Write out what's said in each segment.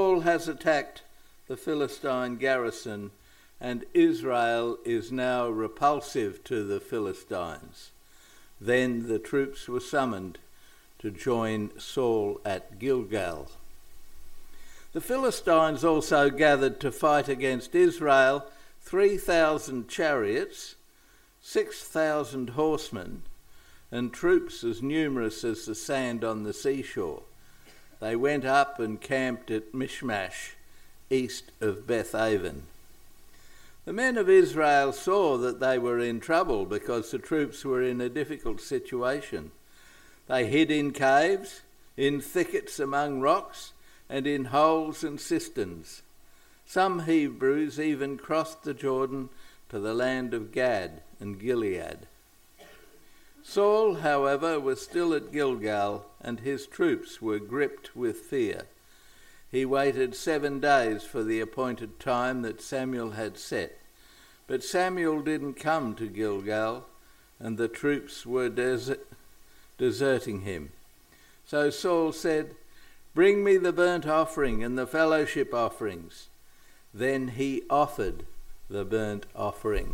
Saul has attacked the Philistine garrison, and Israel is now repulsive to the Philistines. Then the troops were summoned to join Saul at Gilgal. The Philistines also gathered to fight against Israel 3,000 chariots, 6,000 horsemen, and troops as numerous as the sand on the seashore. They went up and camped at Michmash, east of Beth-aven. The men of Israel saw that they were in trouble because the troops were in a difficult situation. They hid in caves, in thickets among rocks, and in holes and cisterns. Some Hebrews even crossed the Jordan to the land of Gad and Gilead. Saul, however, was still at Gilgal, and his troops were gripped with fear. He waited 7 days for the appointed time that Samuel had set. But Samuel didn't come to Gilgal, and the troops were deserting him. So Saul said, "Bring me the burnt offering and the fellowship offerings." Then he offered the burnt offering.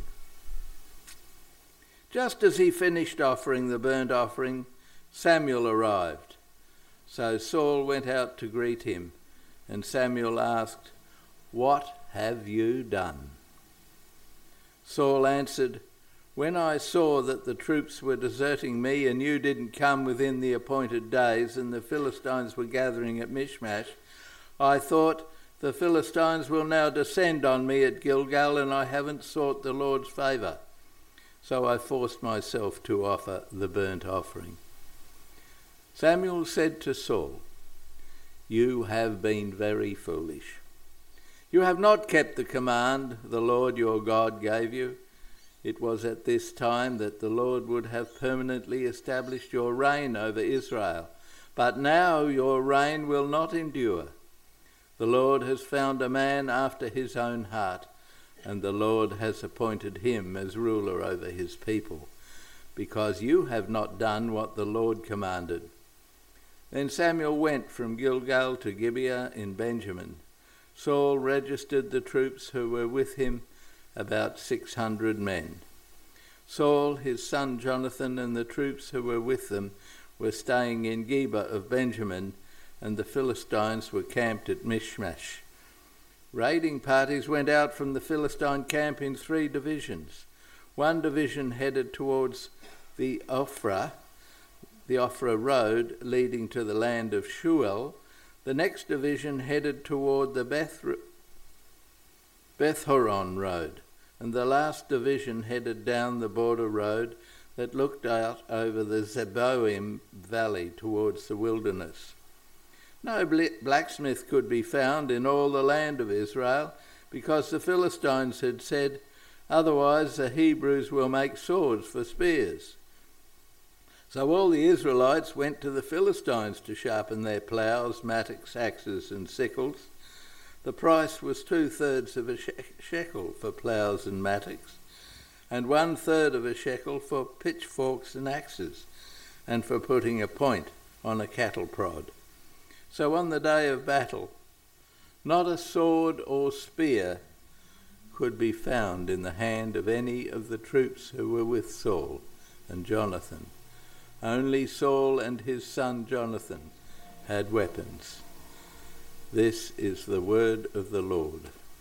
Just as he finished offering the burnt offering, Samuel arrived. So Saul went out to greet him, and Samuel asked, "What have you done?" Saul answered, "When I saw that the troops were deserting me and you didn't come within the appointed days and the Philistines were gathering at Michmash, I thought, the Philistines will now descend on me at Gilgal, and I haven't sought the Lord's favour. So I forced myself to offer the burnt offering." Samuel said to Saul, "You have been very foolish. You have not kept the command the Lord your God gave you. It was at this time that the Lord would have permanently established your reign over Israel. But now your reign will not endure. The Lord has found a man after his own heart, and the Lord has appointed him as ruler over his people, because you have not done what the Lord commanded." Then Samuel went from Gilgal to Gibeah in Benjamin. Saul registered the troops who were with him, about 600 men. Saul, his son Jonathan, and the troops who were with them were staying in Geba of Benjamin, and the Philistines were camped at Michmash. Raiding parties went out from the Philistine camp in 3 divisions. One division headed towards the Ophrah road leading to the land of Shuel. The next division headed toward the Beth-horon road, and the last division headed down the border road that looked out over the Zeboim valley towards the wilderness. No blacksmith could be found in all the land of Israel, because the Philistines had said, "Otherwise the Hebrews will make swords for spears." So all the Israelites went to the Philistines to sharpen their ploughs, mattocks, axes and sickles. The price was 2/3 of a shekel for ploughs and mattocks, and 1/3 of a shekel for pitchforks and axes, and for putting a point on a cattle prod. So on the day of battle, not a sword or spear could be found in the hand of any of the troops who were with Saul and Jonathan. Only Saul and his son Jonathan had weapons. This is the word of the Lord.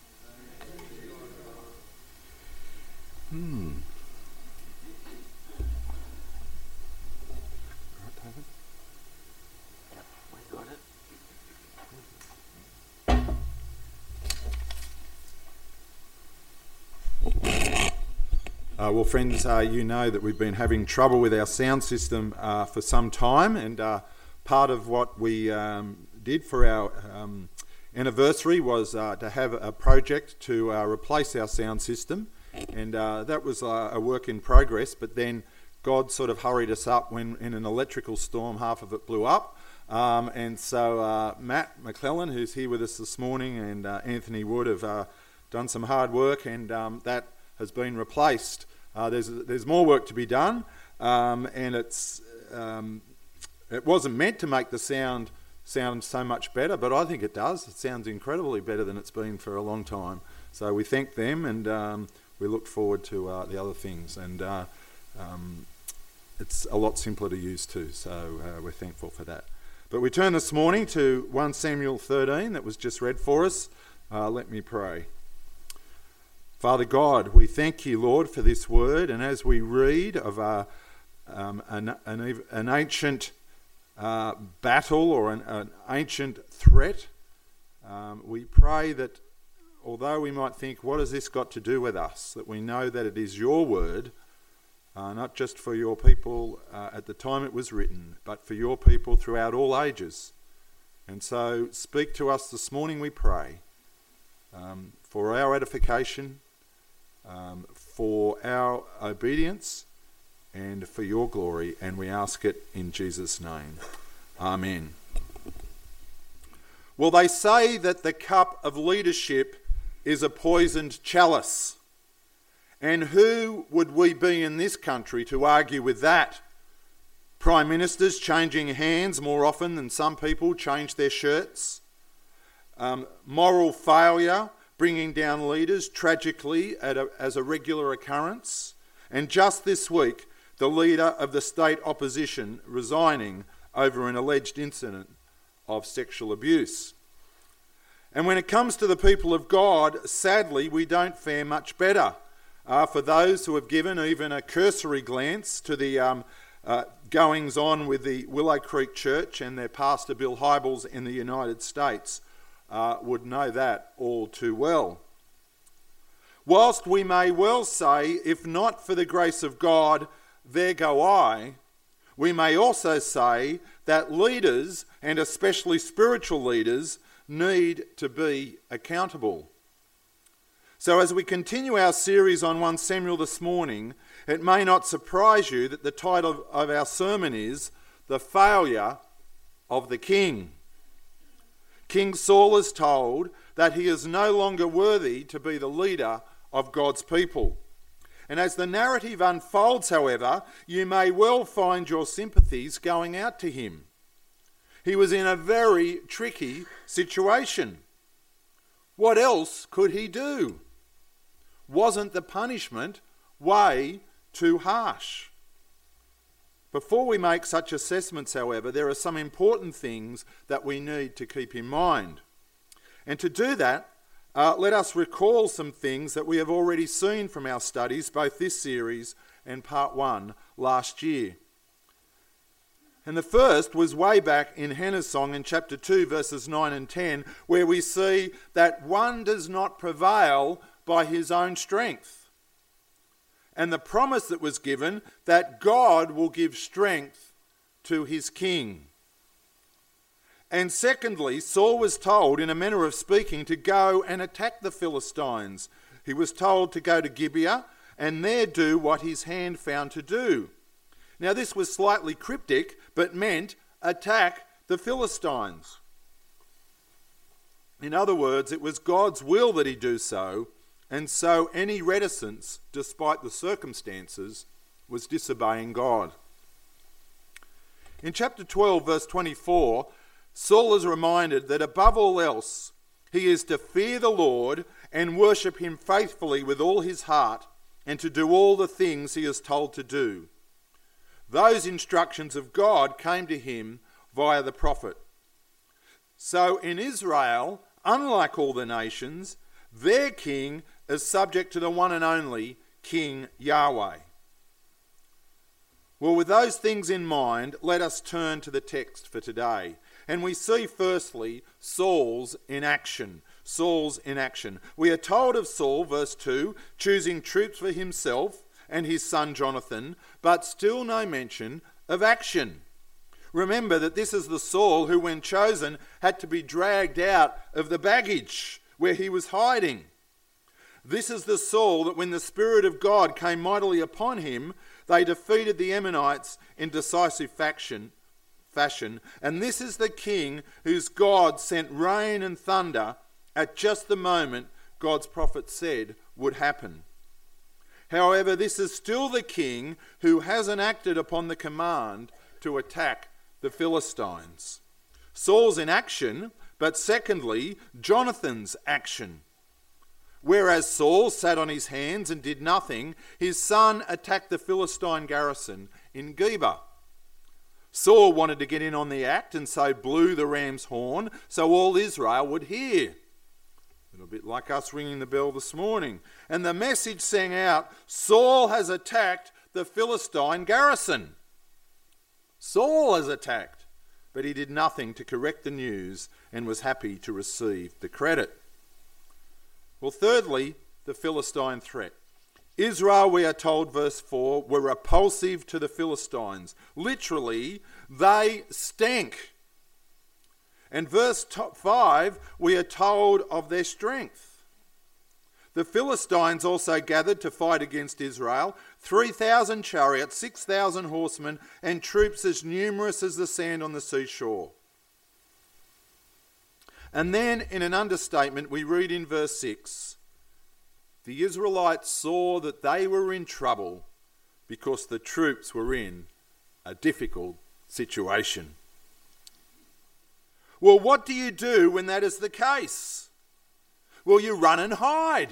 Well, friends, you know that we've been having trouble with our sound system for some time, and part of what we did for our anniversary was to have a project to replace our sound system, and that was a work in progress, but then God sort of hurried us up when in an electrical storm half of it blew up, and so Matt McClellan, who's here with us this morning, and Anthony Wood have done some hard work, and that has been replaced. There's more work to be done, and it wasn't meant to make the sound sound so much better, but I think it does. It sounds incredibly better than it's been for a long time. So we thank them, and we look forward to the other things. And it's a lot simpler to use too, so we're thankful for that. But we turn this morning to 1 Samuel 13 that was just read for us. Let me pray. Father God, we thank you, Lord, for this word, and as we read of an ancient battle or an ancient threat, we pray that although we might think, what has this got to do with us, that we know that it is your word, not just for your people at the time it was written, but for your people throughout all ages. And so speak to us this morning, we pray, for our edification, for our obedience, and for your glory, and we ask it in Jesus' name. Amen. Well, they say that the cup of leadership is a poisoned chalice. And who would we be in this country to argue with that? Prime ministers changing hands more often than some people change their shirts. Moral failure bringing down leaders tragically as a regular occurrence. And just this week, the leader of the state opposition resigning over an alleged incident of sexual abuse. And when it comes to the people of God, sadly, we don't fare much better. For those who have given even a cursory glance to the goings-on with the Willow Creek Church and their pastor Bill Hybels in the United States would know that all too well. Whilst we may well say, if not for the grace of God, there go I, we may also say that leaders, and especially spiritual leaders, need to be accountable. So as we continue our series on 1 Samuel this morning, it may not surprise you that the title of our sermon is The Failure of the King. King Saul is told that he is no longer worthy to be the leader of God's people. And as the narrative unfolds, however, you may well find your sympathies going out to him. He was in a very tricky situation. What else could he do? Wasn't the punishment way too harsh? Before we make such assessments, however, there are some important things that we need to keep in mind. And to do that, let us recall some things that we have already seen from our studies, both this series and part 1 last year. And the first was way back in Hannah's song in chapter 2, verses 9 and 10, where we see that one does not prevail by his own strength. And the promise that was given that God will give strength to his king. And secondly, Saul was told, in a manner of speaking, to go and attack the Philistines. He was told to go to Gibeah and there do what his hand found to do. Now this was slightly cryptic, but meant attack the Philistines. In other words, it was God's will that he do so, and so any reticence, despite the circumstances, was disobeying God. In chapter 12, verse 24, Saul is reminded that above all else, he is to fear the Lord and worship him faithfully with all his heart and to do all the things he is told to do. Those instructions of God came to him via the prophet. So in Israel, unlike all the nations, their king is subject to the one and only King Yahweh. Well, with those things in mind, let us turn to the text for today. And we see firstly Saul's inaction. Saul's inaction. We are told of Saul, verse 2, choosing troops for himself and his son Jonathan, but still no mention of action. Remember that this is the Saul who, when chosen, had to be dragged out of the baggage where he was hiding. This is the Saul that when the Spirit of God came mightily upon him, they defeated the Ammonites in decisive fashion. And this is the king whose God sent rain and thunder at just the moment God's prophet said would happen. However, this is still the king who hasn't acted upon the command to attack the Philistines. Saul's inaction, but secondly, Jonathan's action. Whereas Saul sat on his hands and did nothing, his son attacked the Philistine garrison in Geba. Saul wanted to get in on the act and so blew the ram's horn so all Israel would hear. A little bit like us ringing the bell this morning. And the message sang out, Saul has attacked the Philistine garrison. Saul has attacked, but he did nothing to correct the news and was happy to receive the credit. Well, thirdly, the Philistine threat. Israel, we are told, verse 4, were repulsive to the Philistines. Literally, they stank. And verse 5, we are told of their strength. The Philistines also gathered to fight against Israel, 3,000 chariots, 6,000 horsemen, and troops as numerous as the sand on the seashore. And then, in an understatement, we read in verse 6, the Israelites saw that they were in trouble because the troops were in a difficult situation. Well, what do you do when that is the case? Well, you run and hide.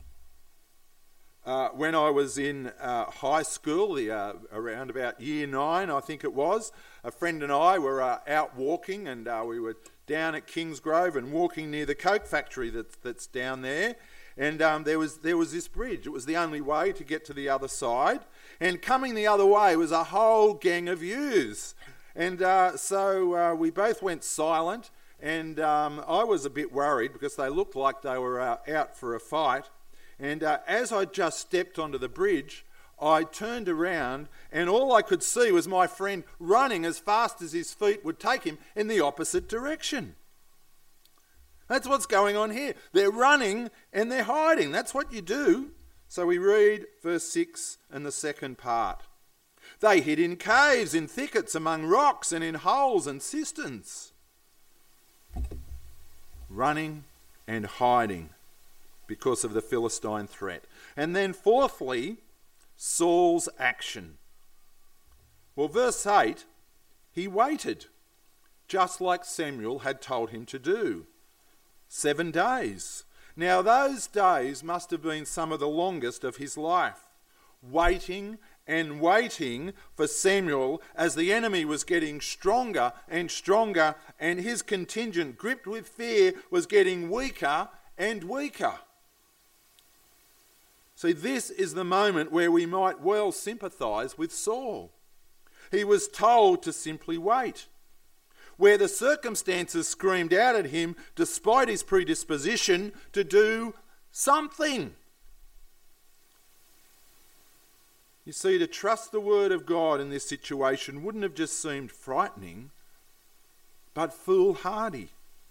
When I was in high school, around about year 9, I think it was, a friend and I were out walking, and we were down at Kingsgrove and walking near the Coke factory that's down there. And there was this bridge. It was the only way to get to the other side. And coming the other way was a whole gang of youths. And so we both went silent. And I was a bit worried because they looked like they were out for a fight. And as I just stepped onto the bridge, I turned around and all I could see was my friend running as fast as his feet would take him in the opposite direction. That's what's going on here. They're running and they're hiding. That's what you do. So we read verse 6 and the second part. They hid in caves, in thickets, among rocks, and in holes and cisterns. Running and hiding because of the Philistine threat. And then fourthly, Saul's action. Well, verse 8, he waited, just like Samuel had told him to do. 7 days. Now those days must have been some of the longest of his life. Waiting and waiting for Samuel as the enemy was getting stronger and stronger, and his contingent, gripped with fear, was getting weaker and weaker. See, this is the moment where we might well sympathise with Saul. He was told to simply wait. Where the circumstances screamed out at him, despite his predisposition, to do something. You see, to trust the word of God in this situation wouldn't have just seemed frightening, but foolhardy.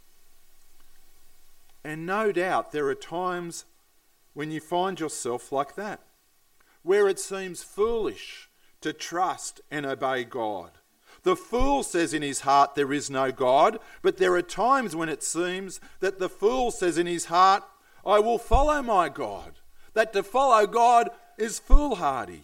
And no doubt there are times when you find yourself like that, where it seems foolish to trust and obey God. The fool says in his heart there is no God, but there are times when it seems that the fool says in his heart, I will follow my God. That to follow God is foolhardy.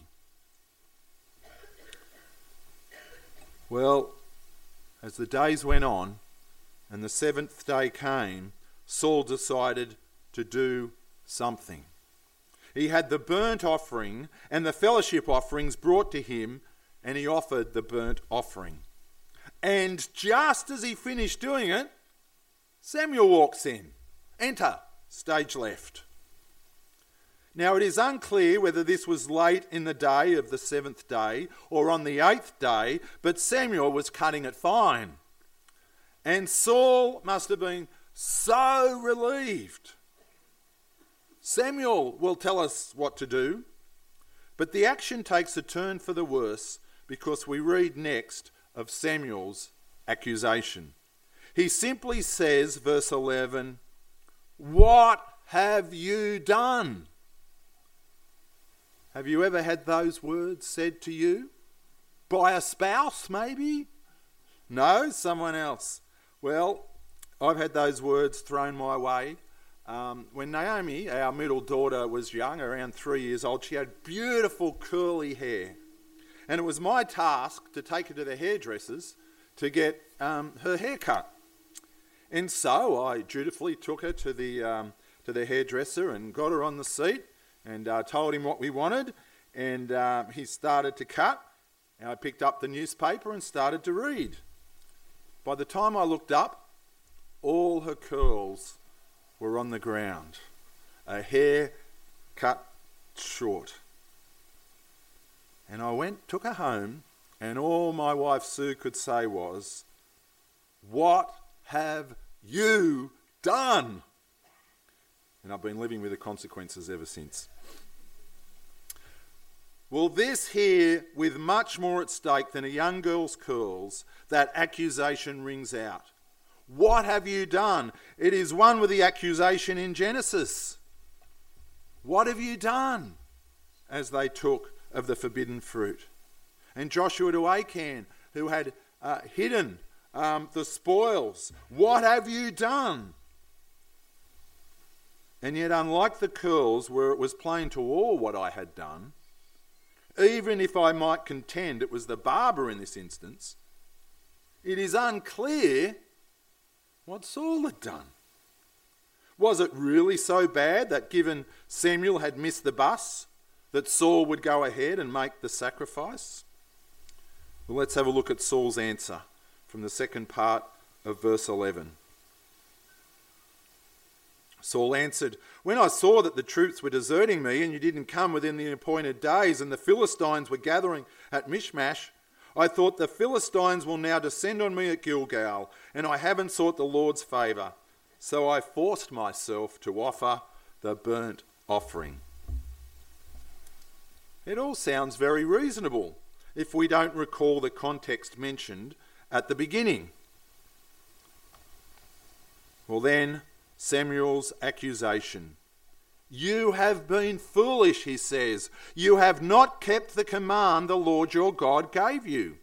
Well, as the days went on and the 7th day came, Saul decided to do something. He had the burnt offering and the fellowship offerings brought to him, and he offered the burnt offering. And just as he finished doing it, Samuel walks in. Enter, stage left. Now it is unclear whether this was late in the day of the 7th day or on the 8th day, but Samuel was cutting it fine. And Saul must have been so relieved. Samuel will tell us what to do, but the action takes a turn for the worse because we read next of Samuel's accusation. He simply says, verse 11, "What have you done?" Have you ever had those words said to you? By a spouse, maybe? No, someone else. Well, I've had those words thrown my way. When Naomi, our middle daughter, was young, around 3 years old, she had beautiful curly hair. And it was my task to take her to the hairdressers to get her hair cut. And so I dutifully took her to the hairdresser and got her on the seat and told him what we wanted. And he started to cut. And I picked up the newspaper and started to read. By the time I looked up, all her curls were on the ground. A hair cut short. And I took her home, and all my wife Sue could say was, "What have you done?" And I've been living with the consequences ever since. Well, this here, with much more at stake than a young girl's curls, that accusation rings out. What have you done? It is one with the accusation in Genesis. What have you done? As they took of the forbidden fruit. And Joshua to Achan, who had hidden the spoils. What have you done? And yet, unlike the curls, where it was plain to all what I had done, even if I might contend it was the barber in this instance, it is unclear what Saul had done. Was it really so bad that given Samuel had missed the bus, that Saul would go ahead and make the sacrifice? Well, let's have a look at Saul's answer from the second part of verse 11. Saul answered, "When I saw that the troops were deserting me and you didn't come within the appointed days and the Philistines were gathering at Michmash, I thought the Philistines will now descend on me at Gilgal, and I haven't sought the Lord's favour. So I forced myself to offer the burnt offering." It all sounds very reasonable if we don't recall the context mentioned at the beginning. Well then, Samuel's accusation. "You have been foolish," he says. "You have not kept the command the Lord your God gave you."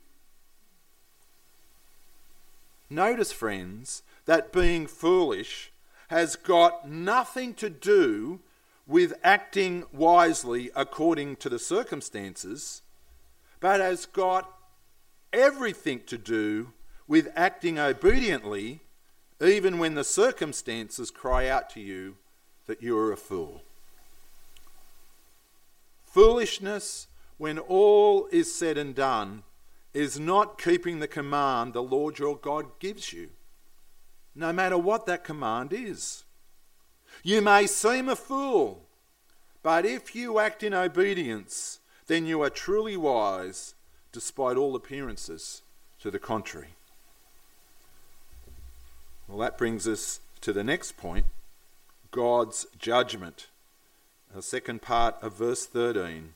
Notice, friends, that being foolish has got nothing to do with acting wisely according to the circumstances, but has got everything to do with acting obediently even when the circumstances cry out to you that you are a fool. Foolishness, when all is said and done, is not keeping the command the Lord your God gives you, no matter what that command is. You may seem a fool, but if you act in obedience, then you are truly wise, despite all appearances to the contrary. Well, that brings us to the next point, God's judgment. The second part of verse 13.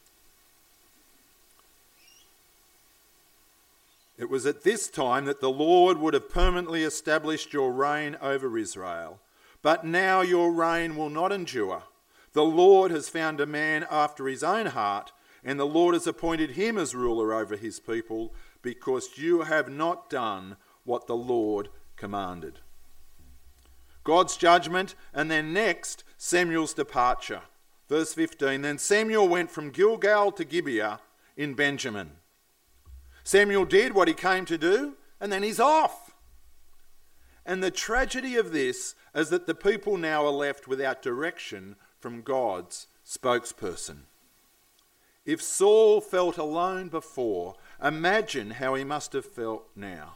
"It was at this time that the Lord would have permanently established your reign over Israel. But now your reign will not endure. The Lord has found a man after his own heart, and the Lord has appointed him as ruler over his people, because you have not done what the Lord commanded." God's judgment, and then next, Samuel's departure. Verse 15, "Then Samuel went from Gilgal to Gibeah in Benjamin." Samuel did what he came to do, and then he's off. And the tragedy of this is that the people now are left without direction from God's spokesperson. If Saul felt alone before, imagine how he must have felt now.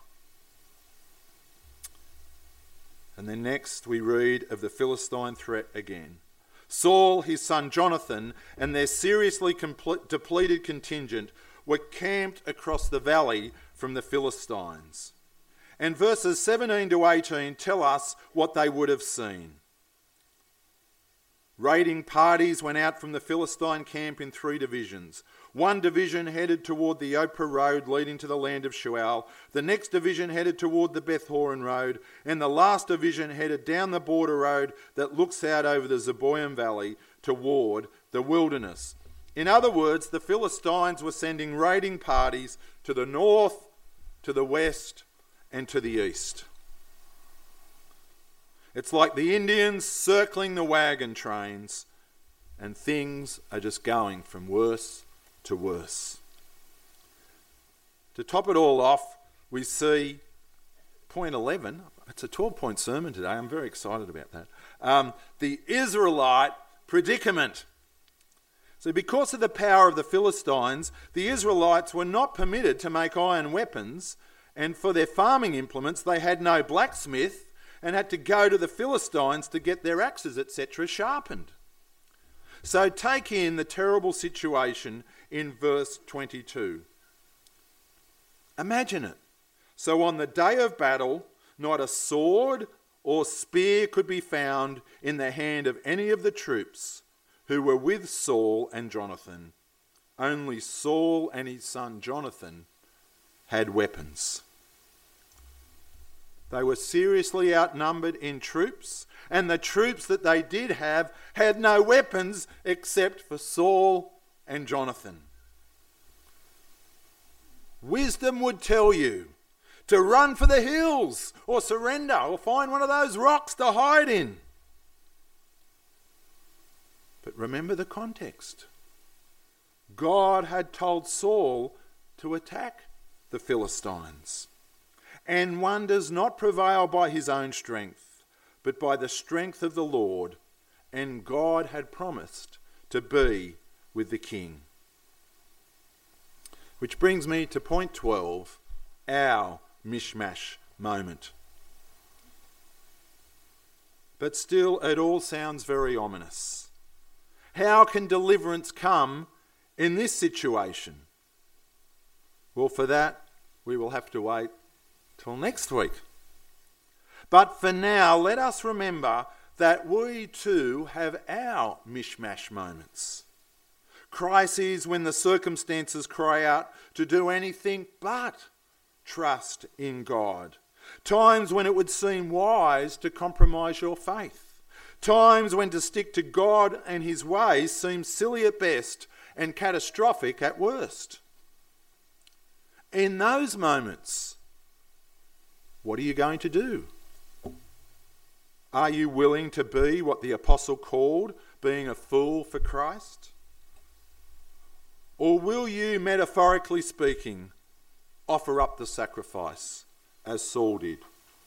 And then next we read of the Philistine threat again. Saul, his son Jonathan, and their seriously depleted contingent were camped across the valley from the Philistines. And verses 17 to 18 tell us what they would have seen. Raiding parties went out from the Philistine camp in 3 divisions. One division headed toward the Ophrah road leading to the land of Shual. The next division headed toward the Beth Horon road. And the last division headed down the border road that looks out over the Zeboim Valley toward the wilderness. In other words, the Philistines were sending raiding parties to the north, to the west, and to the east. It's like the Indians circling the wagon trains, and things are just going from worse to worse. To top it all off, we see point 11. It's a 12-point sermon today. I'm very excited about that. The Israelite predicament. So because of the power of the Philistines, the Israelites were not permitted to make iron weapons, and for their farming implements they had no blacksmith and had to go to the Philistines to get their axes, etc., sharpened. So take in the terrible situation in verse 22. Imagine it. So on the day of battle, not a sword or spear could be found in the hand of any of the troops who were with Saul and Jonathan. Only Saul and his son Jonathan had weapons. They were seriously outnumbered in troops, and the troops that they did have had no weapons except for Saul and Jonathan. Wisdom would tell you to run for the hills or surrender or find one of those rocks to hide in. But remember the context. God had told Saul to attack the Philistines. And one does not prevail by his own strength, but by the strength of the Lord. And God had promised to be with the king. Which brings me to point 12, our mishmash moment. But still, it all sounds very ominous. How can deliverance come in this situation? Well, for that, we will have to wait till next week. But for now, let us remember that we too have our mishmash moments. Crises when the circumstances cry out to do anything but trust in God. Times when it would seem wise to compromise your faith. Times when to stick to God and his ways seems silly at best and catastrophic at worst. In those moments, what are you going to do? Are you willing to be what the apostle called being a fool for Christ? Or will you, metaphorically speaking, offer up the sacrifice as Saul did?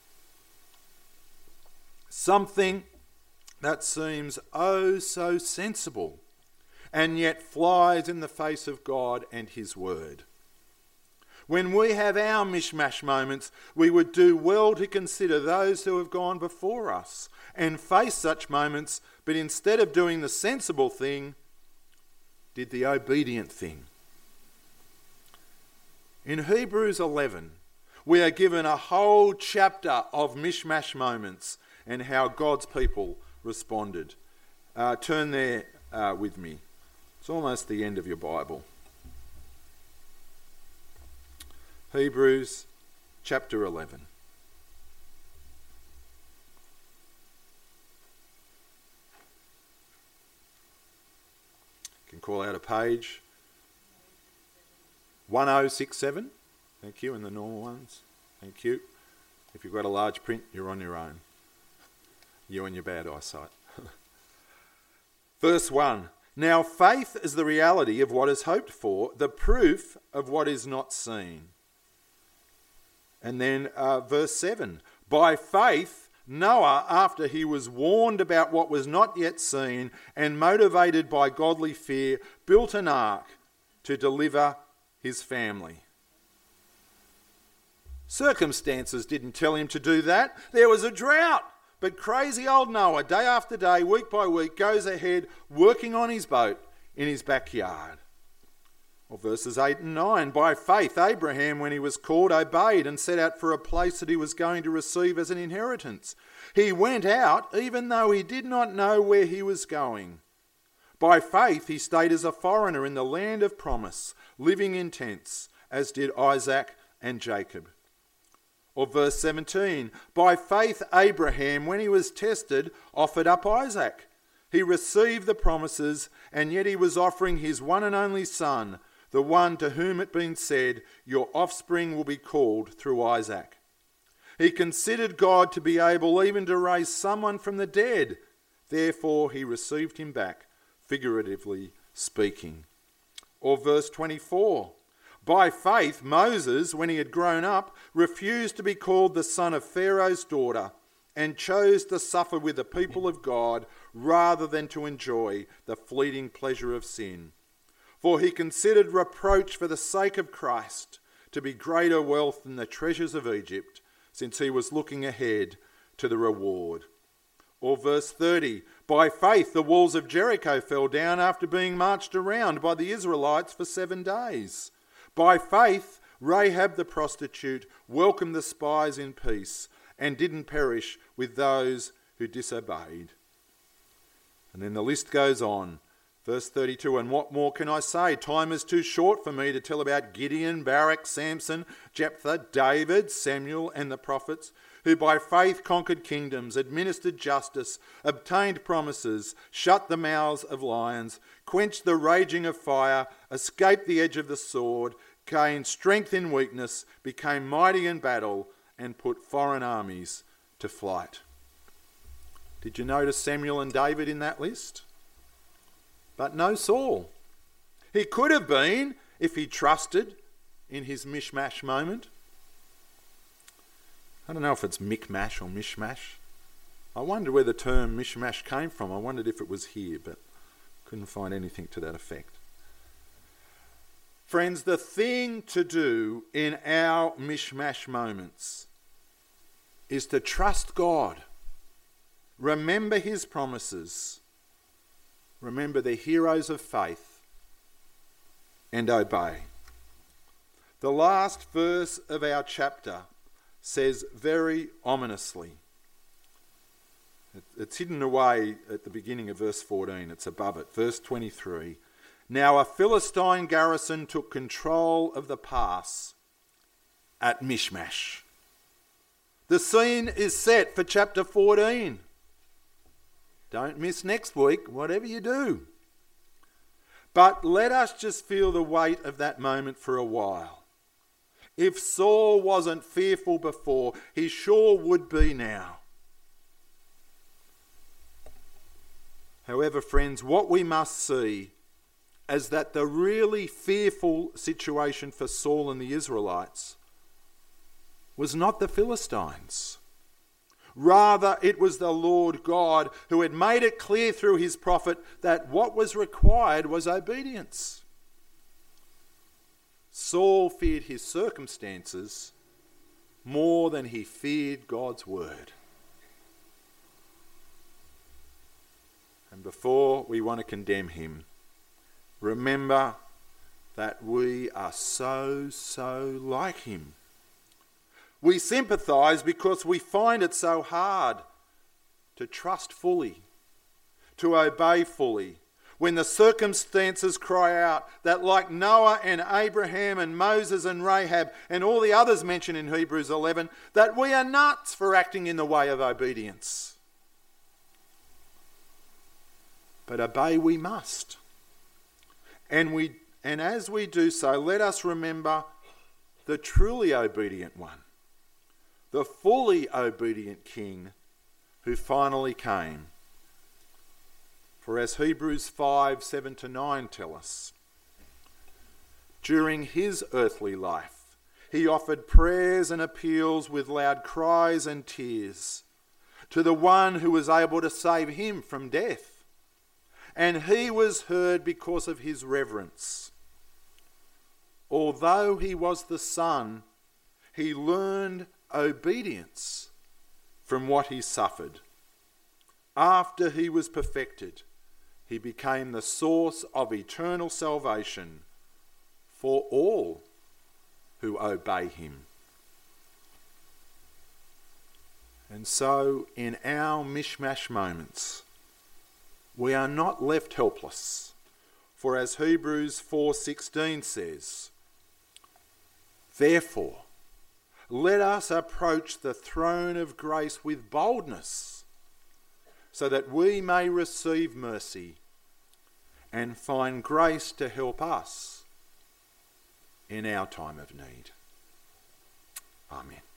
Something that seems oh so sensible and yet flies in the face of God and his word. When we have our mishmash moments, we would do well to consider those who have gone before us and face such moments, but instead of doing the sensible thing, did the obedient thing. In Hebrews 11, we are given a whole chapter of mishmash moments and how God's people responded. Turn there with me. It's almost the end of your Bible. Hebrews chapter 11. You can call out a page. 1067. Thank you, and the normal ones. Thank you. If you've got a large print, you're on your own. You and your bad eyesight. Verse 1. Now faith is the reality of what is hoped for, the proof of what is not seen. And then verse 7. By faith, Noah, after he was warned about what was not yet seen and motivated by godly fear, built an ark to deliver his family. Circumstances didn't tell him to do that. There was a drought. But crazy old Noah, day after day, week by week, goes ahead working on his boat in his backyard. Or verses 8 and 9. By faith, Abraham, when he was called, obeyed and set out for a place that he was going to receive as an inheritance. He went out even though he did not know where he was going. By faith, he stayed as a foreigner in the land of promise, living in tents, as did Isaac and Jacob. Or verse 17, by faith Abraham, when he was tested, offered up Isaac. He received the promises, and yet he was offering his one and only son, the one to whom it been said, your offspring will be called through Isaac. He considered God to be able even to raise someone from the dead. Therefore he received him back, figuratively speaking. Or verse 24, By faith, Moses, when he had grown up, refused to be called the son of Pharaoh's daughter and chose to suffer with the people of God rather than to enjoy the fleeting pleasure of sin. For he considered reproach for the sake of Christ to be greater wealth than the treasures of Egypt, since he was looking ahead to the reward. Or verse 30, by faith the walls of Jericho fell down after being marched around by the Israelites for 7 days. By faith Rahab the prostitute welcomed the spies in peace and didn't perish with those who disobeyed. And then the list goes on. Verse 32, and what more can I say? Time is too short for me to tell about Gideon, Barak, Samson, Jephthah, David, Samuel and the prophets, who by faith conquered kingdoms, administered justice, obtained promises, shut the mouths of lions, quenched the raging of fire, escaped the edge of the sword, gained strength in weakness, became mighty in battle, and put foreign armies to flight. Did you notice Samuel and David in that list? But no Saul. He could have been if he trusted in his mishmash moment. I don't know if it's mikmash or mishmash. I wonder where the term mishmash came from. I wondered if it was here, but couldn't find anything to that effect. Friends, the thing to do in our mishmash moments is to trust God. Remember his promises. Remember the heroes of faith and obey. The last verse of our chapter says very ominously, it's hidden away at the beginning of verse 14, it's above it, verse 23. Now a Philistine garrison took control of the pass at Mishmash. The scene is set for chapter 14. Don't miss next week, whatever you do. But let us just feel the weight of that moment for a while. If Saul wasn't fearful before, he sure would be now. However, friends, what we must see is that the really fearful situation for Saul and the Israelites was not the Philistines. Rather, it was the Lord God who had made it clear through his prophet that what was required was obedience. Saul feared his circumstances more than he feared God's word. And before we want to condemn him, remember that we are so like him. We sympathise because we find it so hard to trust fully, to obey fully, when the circumstances cry out that, like Noah and Abraham and Moses and Rahab and all the others mentioned in Hebrews 11, that we are nuts for acting in the way of obedience. But obey we must. And as we do so, let us remember the truly obedient one, the fully obedient King who finally came. For as Hebrews 5:7-9 tell us, during his earthly life, he offered prayers and appeals with loud cries and tears to the one who was able to save him from death. And he was heard because of his reverence. Although he was the Son, he learned obedience from what he suffered. After he was perfected, he became the source of eternal salvation for all who obey him. And so, in our mishmash moments, we are not left helpless. For as Hebrews 4:16 says, therefore, let us approach the throne of grace with boldness, so that we may receive mercy and find grace to help us in our time of need. Amen.